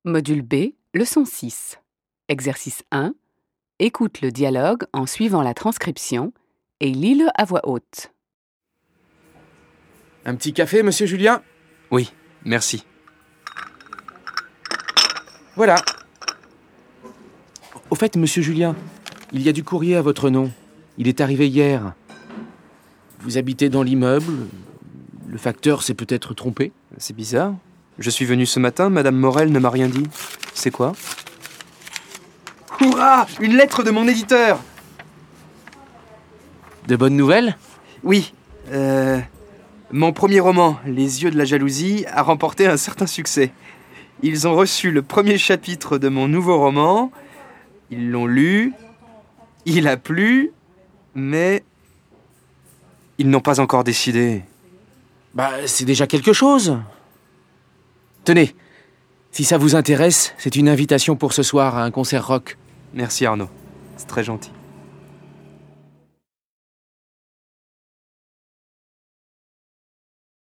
Module B, leçon 6. Exercice 1. Écoute le dialogue en suivant la transcription et lis-le à voix haute. Un petit café, monsieur Julien ? Oui, merci. Voilà. Au fait, monsieur Julien, il y a du courrier à votre nom. Il est arrivé hier. Vous habitez dans l'immeuble. Le facteur s'est peut-être trompé. C'est bizarre. Je suis venu ce matin, Madame Morel ne m'a rien dit. C'est quoi ? Hurrah ! Une lettre de mon éditeur ! De bonnes nouvelles ? Oui. Mon premier roman, Les yeux de la jalousie, a remporté un certain succès. Ils ont reçu le premier chapitre de mon nouveau roman. Ils l'ont lu. Il a plu. Mais ils n'ont pas encore décidé. C'est déjà quelque chose. Tenez, si ça vous intéresse, c'est une invitation pour ce soir à un concert rock. Merci Arnaud, c'est très gentil.